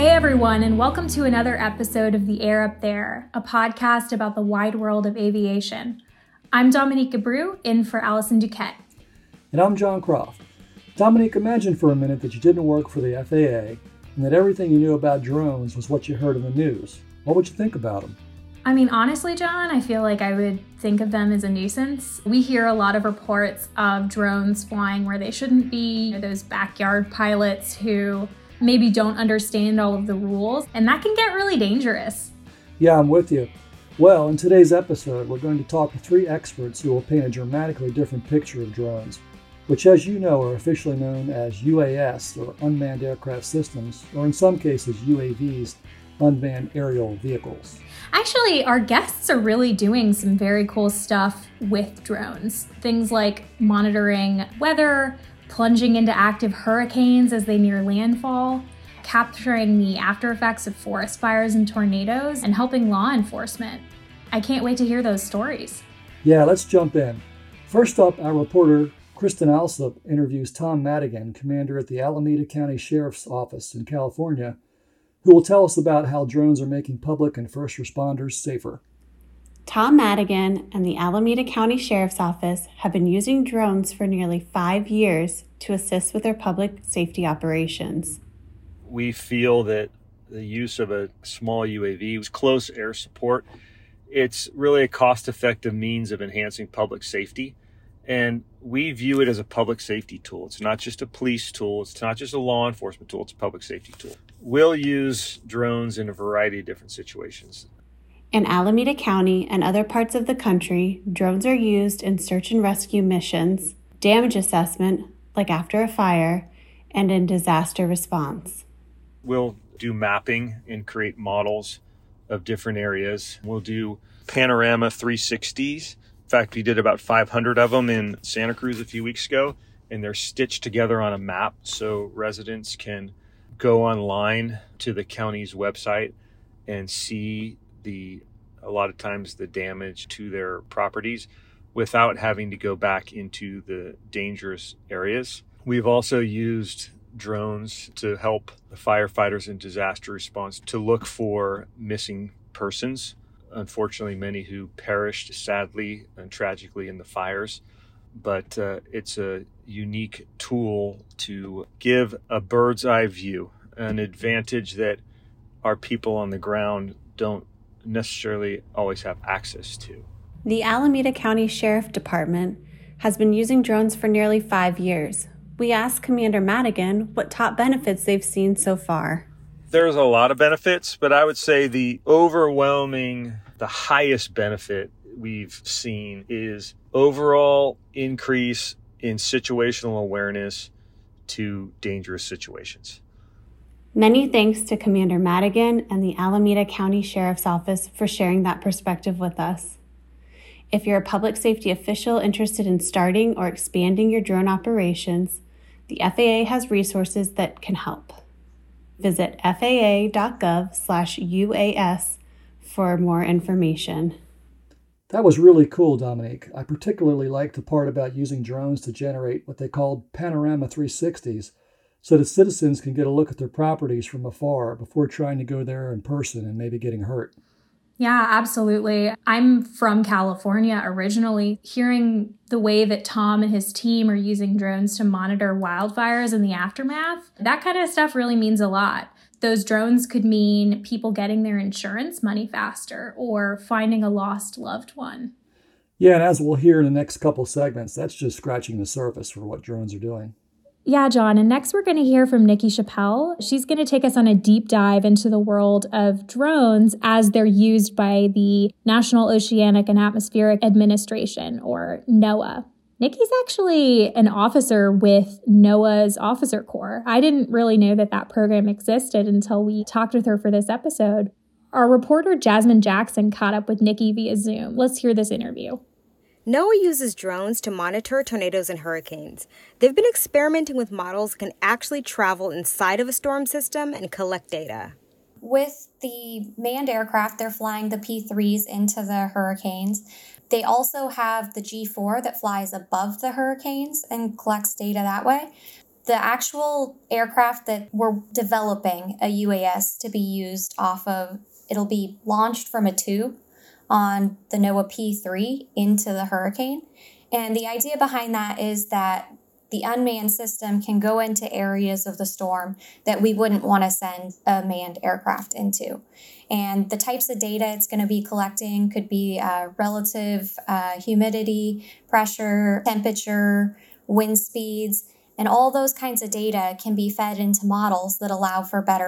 Hey everyone, and welcome to another episode of The Air Up There, a podcast about the wide world of aviation. I'm Dominique Abreu, in for Allison Duquette. And I'm John Croft. Dominique, imagine for a minute that you didn't work for the FAA and that everything you knew about drones was what you heard in the news. What would you think about them? I mean, honestly, John, I feel like I would think of them as a nuisance. We hear a lot of reports of drones flying where they shouldn't be, those backyard pilots who maybe don't understand all of the rules, and that can get really dangerous. Yeah, I'm with you. Well, in today's episode, we're going to talk to three experts who will paint a dramatically different picture of drones, which, as you know, are officially known as UAS, or Unmanned Aircraft Systems, or in some cases, UAVs, Unmanned Aerial Vehicles. Actually, our guests are really doing some very cool stuff with drones. Things like monitoring weather, plunging into active hurricanes as they near landfall, capturing the after effects of forest fires and tornadoes, and helping law enforcement. I can't wait to hear those stories. Yeah, let's jump in. First up, our reporter Kristen Alsop interviews Tom Madigan, commander at the Alameda County Sheriff's Office in California, who will tell us about how drones are making public and first responders safer. Tom Madigan and the Alameda County Sheriff's Office have been using drones for nearly 5 years to assist with their public safety operations. We feel that the use of a small UAV with close air support, it's really a cost-effective means of enhancing public safety. And we view it as a public safety tool. It's not just a police tool. It's not just a law enforcement tool. It's a public safety tool. We'll use drones in a variety of different situations. In Alameda County and other parts of the country, drones are used in search and rescue missions, damage assessment, like after a fire, and in disaster response. We'll do mapping and create models of different areas. We'll do panorama 360s. In fact, we did about 500 of them in Santa Cruz a few weeks ago, and they're stitched together on a map so residents can go online to the county's website and see a lot of times the damage to their properties without having to go back into the dangerous areas. We've also used drones to help the firefighters in disaster response to look for missing persons. Unfortunately, many who perished sadly and tragically in the fires. But it's a unique tool to give a bird's eye view, an advantage that our people on the ground don't necessarily always have access to. The Alameda County Sheriff Department has been using drones for nearly 5 years. We asked Commander Madigan what top benefits they've seen so far. There's a lot of benefits, but I would say the highest benefit we've seen is overall increase in situational awareness to dangerous situations. Many thanks to Commander Madigan and the Alameda County Sheriff's Office for sharing that perspective with us. If you're a public safety official interested in starting or expanding your drone operations, the FAA has resources that can help. Visit faa.gov/UAS for more information. That was really cool, Dominique. I particularly liked the part about using drones to generate what they called panorama 360s, so that citizens can get a look at their properties from afar before trying to go there in person and maybe getting hurt. Yeah, absolutely. I'm from California originally. Hearing the way that Tom and his team are using drones to monitor wildfires and the aftermath, that kind of stuff really means a lot. Those drones could mean people getting their insurance money faster or finding a lost loved one. Yeah, and as we'll hear in the next couple segments, that's just scratching the surface for what drones are doing. Yeah, John. And next we're going to hear from Nikki Chappell. She's going to take us on a deep dive into the world of drones as they're used by the National Oceanic and Atmospheric Administration, or NOAA. Nikki's actually an officer with NOAA's Officer Corps. I didn't really know that program existed until we talked with her for this episode. Our reporter Jasmine Jackson caught up with Nikki via Zoom. Let's hear this interview. NOAA uses drones to monitor tornadoes and hurricanes. They've been experimenting with models that can actually travel inside of a storm system and collect data. With the manned aircraft, they're flying the P-3s into the hurricanes. They also have the G4 that flies above the hurricanes and collects data that way. The actual aircraft that we're developing, a UAS to be used off of, it'll be launched from a tube on the NOAA P3 into the hurricane. And the idea behind that is that the unmanned system can go into areas of the storm that we wouldn't want to send a manned aircraft into. And the types of data it's going to be collecting could be relative humidity, pressure, temperature, wind speeds, and all those kinds of data can be fed into models that allow for better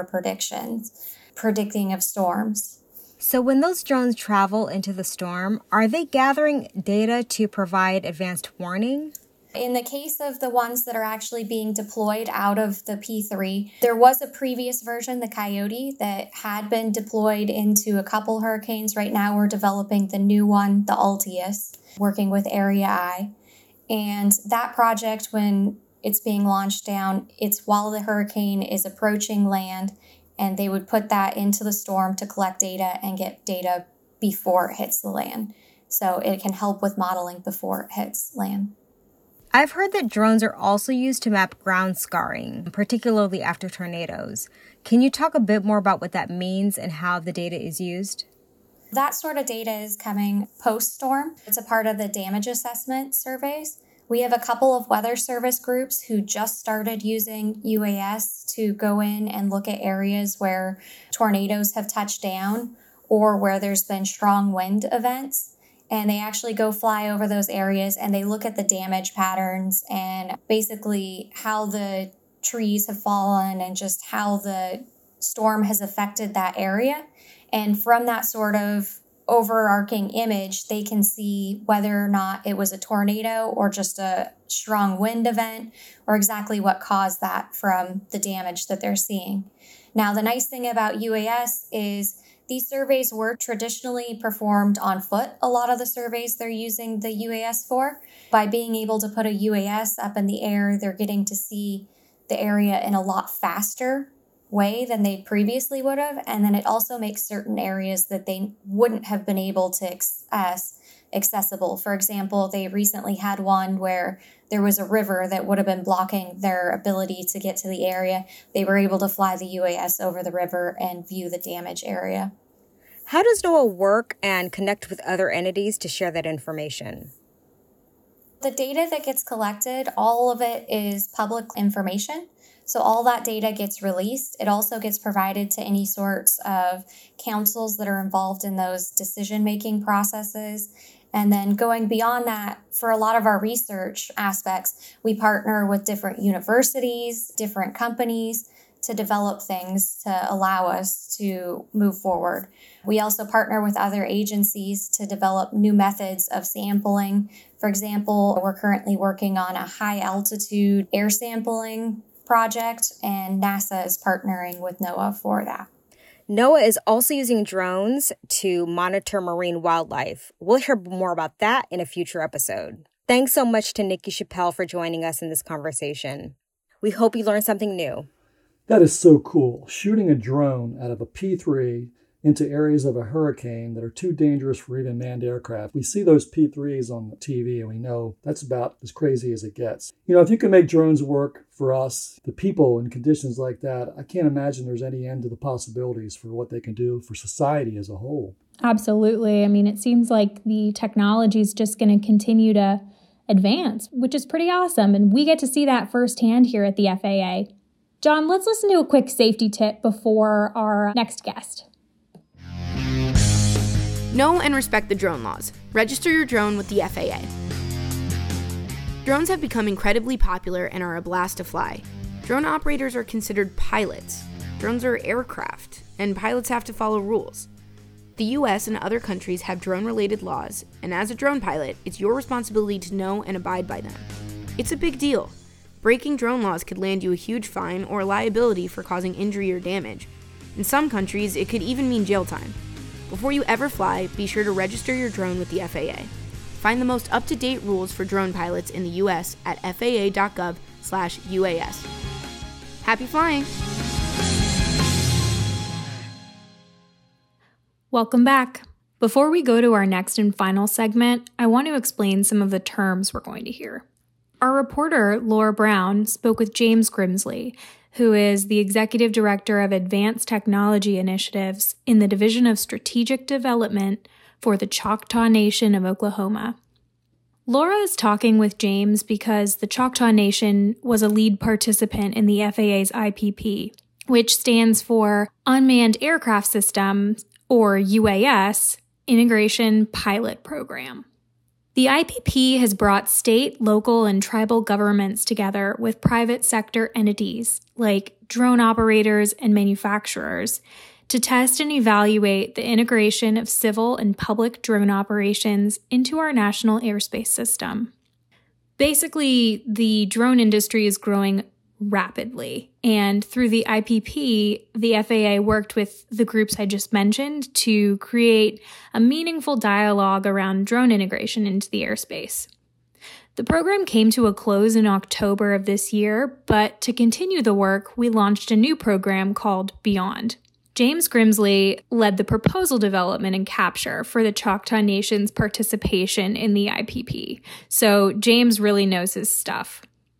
predicting of storms. So when those drones travel into the storm, are they gathering data to provide advanced warning? In the case of the ones that are actually being deployed out of the P3, there was a previous version, the Coyote, that had been deployed into a couple hurricanes. Right now we're developing the new one, the Altius, working with Area I. And that project, when it's being launched down, it's while the hurricane is approaching land, and they would put that into the storm to collect data and get data before it hits the land. So it can help with modeling before it hits land. I've heard that drones are also used to map ground scarring, particularly after tornadoes. Can you talk a bit more about what that means and how the data is used? That sort of data is coming post-storm. It's a part of the damage assessment surveys. We have a couple of weather service groups who just started using UAS to go in and look at areas where tornadoes have touched down or where there's been strong wind events. And they actually go fly over those areas and they look at the damage patterns and basically how the trees have fallen and just how the storm has affected that area. And from that sort of overarching image, they can see whether or not it was a tornado or just a strong wind event or exactly what caused that from the damage that they're seeing. Now, the nice thing about UAS is these surveys were traditionally performed on foot. A lot of the surveys they're using the UAS for. By being able to put a UAS up in the air, they're getting to see the area in a lot faster way than they previously would have. And then it also makes certain areas that they wouldn't have been able to accessible. For example, they recently had one where there was a river that would have been blocking their ability to get to the area. They were able to fly the UAS over the river and view the damage area. How does NOAA work and connect with other entities to share that information? The data that gets collected, all of it is public information. So all that data gets released. It also gets provided to any sorts of councils that are involved in those decision-making processes. And then going beyond that, for a lot of our research aspects, we partner with different universities, different companies to develop things to allow us to move forward. We also partner with other agencies to develop new methods of sampling. For example, we're currently working on a high-altitude air sampling project, and NASA is partnering with NOAA for that. NOAA is also using drones to monitor marine wildlife. We'll hear more about that in a future episode. Thanks so much to Nikki Chappell for joining us in this conversation. We hope you learned something new. That is so cool. Shooting a drone out of a P3 into areas of a hurricane that are too dangerous for even manned aircraft. We see those P3s on the TV and we know that's about as crazy as it gets. You know, if you can make drones work for us, the people in conditions like that, I can't imagine there's any end to the possibilities for what they can do for society as a whole. Absolutely. I mean, it seems like the technology is just going to continue to advance, which is pretty awesome. And we get to see that firsthand here at the FAA. John, let's listen to a quick safety tip before our next guest. Know and respect the drone laws. Register your drone with the FAA. Drones have become incredibly popular and are a blast to fly. Drone operators are considered pilots. Drones are aircraft, and pilots have to follow rules. The US and other countries have drone-related laws, and as a drone pilot, it's your responsibility to know and abide by them. It's a big deal. Breaking drone laws could land you a huge fine or liability for causing injury or damage. In some countries, it could even mean jail time. Before you ever fly, be sure to register your drone with the FAA. Find the most up-to-date rules for drone pilots in the US at faa.gov/UAS. Happy flying! Welcome back. Before we go to our next and final segment, I want to explain some of the terms we're going to hear. Our reporter, Laura Brown, spoke with James Grimsley, who is the Executive Director of Advanced Technology Initiatives in the Division of Strategic Development for the Choctaw Nation of Oklahoma. Laura is talking with James because the Choctaw Nation was a lead participant in the FAA's IPP, which stands for Unmanned Aircraft System, or UAS, Integration Pilot Program. The IPP has brought state, local, and tribal governments together with private sector entities like drone operators and manufacturers to test and evaluate the integration of civil and public drone operations into our national airspace system. Basically, the drone industry is growing rapidly, and through the IPP, the FAA worked with the groups I just mentioned to create a meaningful dialogue around drone integration into the airspace. The program came to a close in October of this year, but to continue the work, we launched a new program called Beyond. James Grimsley led the proposal development and capture for the Choctaw Nation's participation in the IPP, so James really knows his stuff.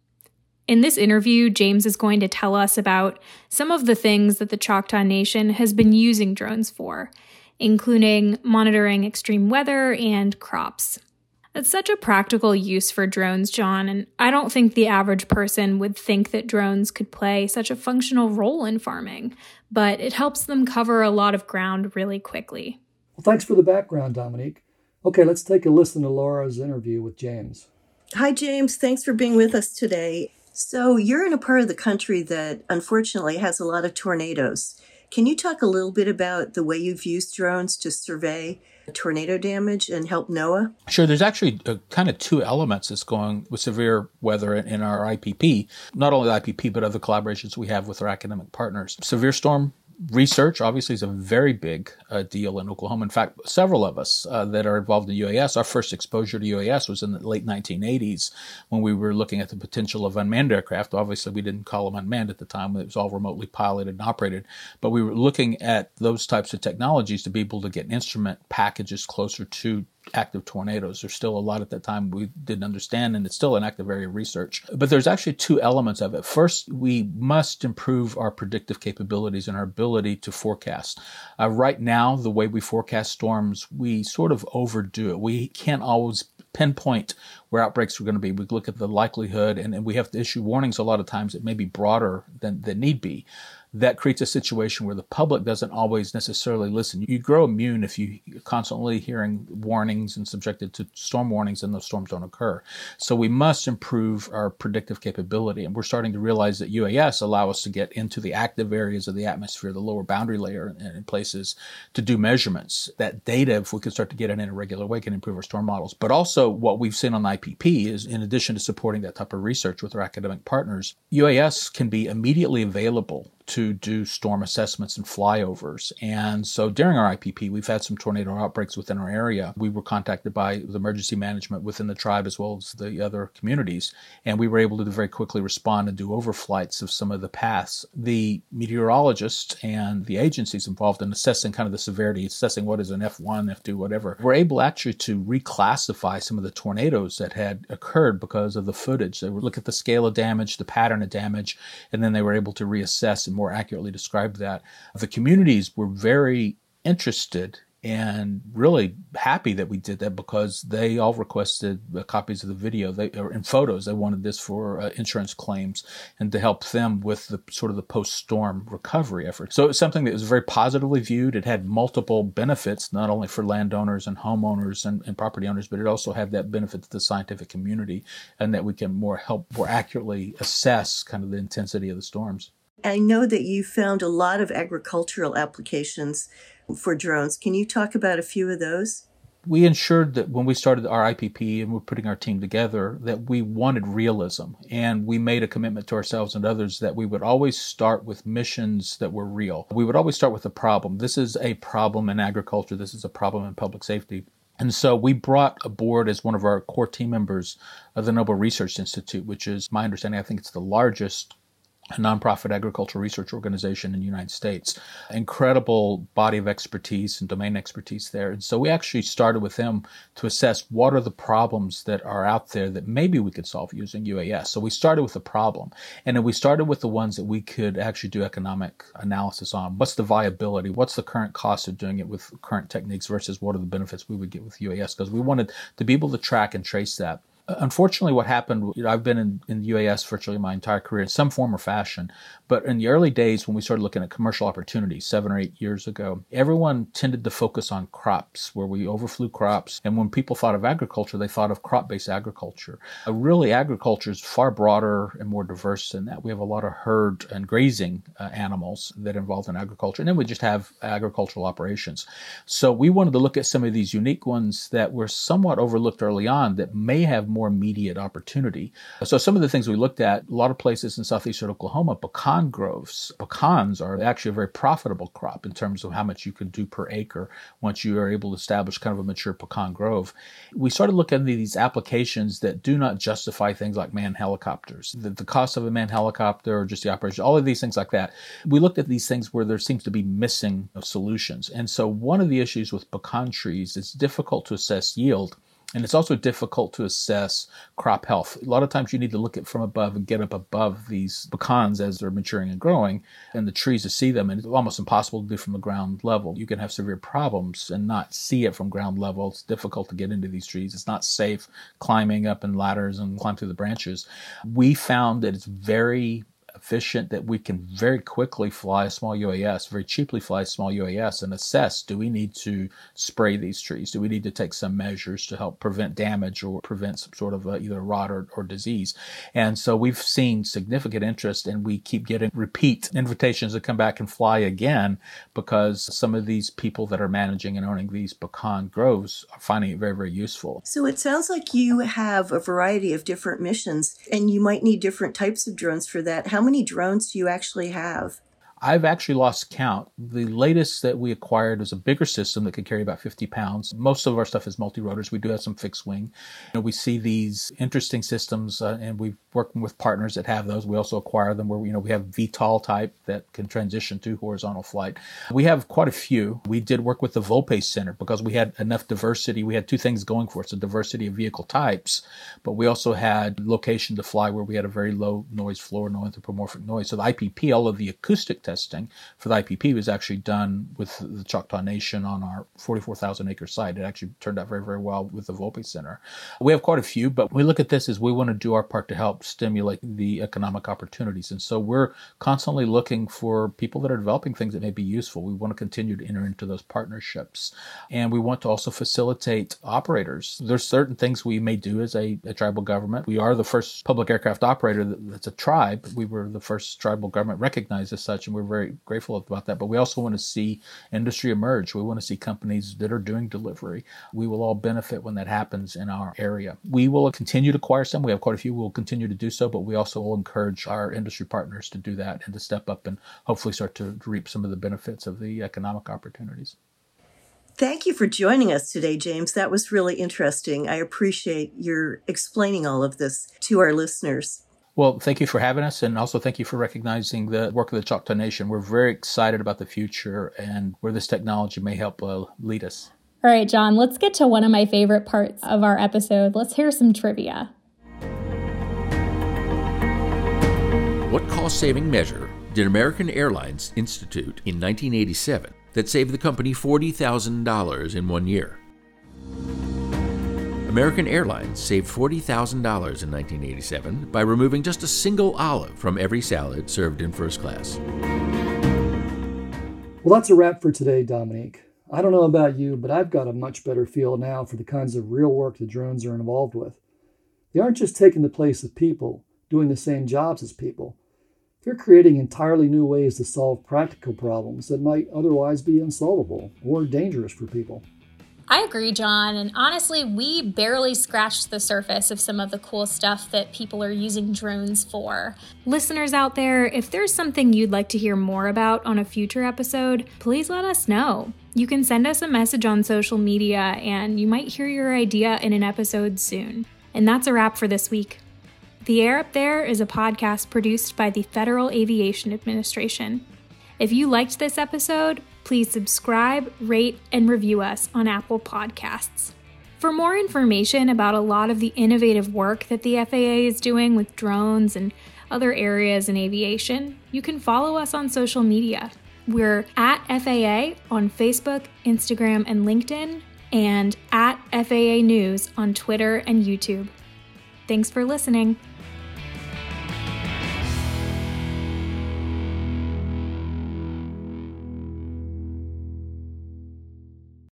In this interview, James is going to tell us about some of the things that the Choctaw Nation has been using drones for, including monitoring extreme weather and crops. It's such a practical use for drones, John, and I don't think the average person would think that drones could play such a functional role in farming, but it helps them cover a lot of ground really quickly. Well, thanks for the background, Dominique. Okay, let's take a listen to Laura's interview with James. Hi, James. Thanks for being with us today. So you're in a part of the country that unfortunately has a lot of tornadoes. Can you talk a little bit about the way you've used drones to survey tornado damage and help NOAA? Sure. There's actually kind of two elements that's going with severe weather in our IPP, not only the IPP, but other collaborations we have with our academic partners. Severe storm research obviously is a very big deal in Oklahoma. In fact, several of us that are involved in UAS, our first exposure to UAS was in the late 1980s when we were looking at the potential of unmanned aircraft. Obviously, we didn't call them unmanned at the time. It was all remotely piloted and operated. But we were looking at those types of technologies to be able to get instrument packages closer to active tornadoes. There's still a lot at that time we didn't understand, and it's still an active area of research. But there's actually two elements of it. First, we must improve our predictive capabilities and our ability to forecast. Right now, the way we forecast storms, we sort of overdo it. We can't always pinpoint where outbreaks are going to be. We look at the likelihood, and we have to issue warnings a lot of times that may be broader than need be. That creates a situation where the public doesn't always necessarily listen. You grow immune if you're constantly hearing warnings and subjected to storm warnings and those storms don't occur. So we must improve our predictive capability. And we're starting to realize that UAS allow us to get into the active areas of the atmosphere, the lower boundary layer in places to do measurements. That data, if we can start to get it in a regular way, can improve our storm models. But also what we've seen on the IPP is, in addition to supporting that type of research with our academic partners, UAS can be immediately available to do storm assessments and flyovers. And so during our IPP, we've had some tornado outbreaks within our area. We were contacted by the emergency management within the tribe as well as the other communities, and we were able to very quickly respond and do overflights of some of the paths. The meteorologists and the agencies involved in assessing kind of the severity, assessing what is an F1, F2, whatever, were able actually to reclassify some of the tornadoes that had occurred because of the footage. They would look at the scale of damage, the pattern of damage, and then they were able to reassess and more accurately describe that. The communities were very interested and really happy that we did that because they all requested copies of the video and photos. They wanted this for insurance claims and to help them with the sort of the post-storm recovery effort. So it was something that was very positively viewed. It had multiple benefits, not only for landowners and homeowners and property owners, but it also had that benefit to the scientific community and that we can help more accurately assess kind of the intensity of the storms. I know that you found a lot of agricultural applications for drones. Can you talk about a few of those? We ensured that when we started our IPP and we're putting our team together, that we wanted realism. And we made a commitment to ourselves and others that we would always start with missions that were real. We would always start with a problem. This is a problem in agriculture. This is a problem in public safety. And so we brought aboard as one of our core team members of the Nobel Research Institute, which is, my understanding, I think it's the largest a nonprofit agricultural research organization in the United States. Incredible body of expertise and domain expertise there. And so we actually started with them to assess what are the problems that are out there that maybe we could solve using UAS. So we started with the problem. And then we started with the ones that we could actually do economic analysis on. What's the viability? What's the current cost of doing it with current techniques versus what are the benefits we would get with UAS? Because we wanted to be able to track and trace that. Unfortunately, what happened, I've been in UAS virtually my entire career in some form or fashion, but in the early days when we started looking at commercial opportunities 7 or 8 years ago, everyone tended to focus on crops, where we overflew crops. And when people thought of agriculture, they thought of crop-based agriculture. Really, agriculture is far broader and more diverse than that. We have a lot of herd and grazing animals that are involved in agriculture, and then we just have agricultural operations. So we wanted to look at some of these unique ones that were somewhat overlooked early on that may have more immediate opportunity. So some of the things we looked at, a lot of places in southeastern Oklahoma, pecan groves. Pecans are actually a very profitable crop in terms of how much you can do per acre once you are able to establish kind of a mature pecan grove. We started looking at these applications that do not justify things like manned helicopters. The cost of a manned helicopter or just the operation, all of these things like that. We looked at these things where there seems to be missing solutions. And so one of the issues with pecan trees, it's difficult to assess yield. And it's also difficult to assess crop health. A lot of times you need to look at from above and get up above these pecans as they're maturing and growing and the trees to see them. And it's almost impossible to do from the ground level. You can have severe problems and not see it from ground level. It's difficult to get into these trees. It's not safe climbing up in ladders and climb through the branches. We found that it's very efficient that we can very quickly fly a small UAS, very cheaply fly a small UAS and assess, do we need to spray these trees? Do we need to take some measures to help prevent damage or prevent some sort of either rot or disease? And so we've seen significant interest, and we keep getting repeat invitations to come back and fly again because some of these people that are managing and owning these pecan groves are finding it very, very useful. So it sounds like you have a variety of different missions, and you might need different types of drones for that. How many drones do you actually have? I've actually lost count. The latest that we acquired is a bigger system that can carry about 50 pounds. Most of our stuff is multi-rotors. We do have some fixed wing. We see these interesting systems, and we're working with partners that have those. We also acquire them where we have VTOL type that can transition to horizontal flight. We have quite a few. We did work with the Volpe Center because we had enough diversity. We had two things going for us, a diversity of vehicle types, but we also had location to fly where we had a very low noise floor, no anthropomorphic noise. So the IPP, all of the acoustic testing for the IPP was actually done with the Choctaw Nation on our 44,000 acre site. It actually turned out very, very well with the Volpe Center. We have quite a few, but we look at this as we want to do our part to help stimulate the economic opportunities. And so we're constantly looking for people that are developing things that may be useful. We want to continue to enter into those partnerships. And we want to also facilitate operators. There's certain things we may do as a tribal government. We are the first public aircraft operator that's a tribe. We were the first tribal government recognized as such, and we're very grateful about that. But we also want to see industry emerge. We want to see companies that are doing delivery. We will all benefit when that happens in our area. We will continue to acquire some. We have quite a few. We'll continue to do so, but we also will encourage our industry partners to do that and to step up and hopefully start to reap some of the benefits of the economic opportunities. Thank you for joining us today, James. That was really interesting. I appreciate your explaining all of this to our listeners. Well, thank you for having us, and also thank you for recognizing the work of the Choctaw Nation. We're very excited about the future and where this technology may help lead us. All right, John, let's get to one of my favorite parts of our episode. Let's hear some trivia. What cost-saving measure did American Airlines institute in 1987 that saved the company $40,000 in 1 year? American Airlines saved $40,000 in 1987 by removing just a single olive from every salad served in first class. Well, that's a wrap for today, Dominique. I don't know about you, but I've got a much better feel now for the kinds of real work the drones are involved with. They aren't just taking the place of people, doing the same jobs as people. They're creating entirely new ways to solve practical problems that might otherwise be unsolvable or dangerous for people. I agree, John, and honestly, we barely scratched the surface of some of the cool stuff that people are using drones for. Listeners out there, if there's something you'd like to hear more about on a future episode, please let us know. You can send us a message on social media, and you might hear your idea in an episode soon. And that's a wrap for this week. The Air Up There is a podcast produced by the Federal Aviation Administration. If you liked this episode, please subscribe, rate, and review us on Apple Podcasts. For more information about a lot of the innovative work that the FAA is doing with drones and other areas in aviation, you can follow us on social media. We're at FAA on Facebook, Instagram, and LinkedIn, and at FAA News on Twitter and YouTube. Thanks for listening.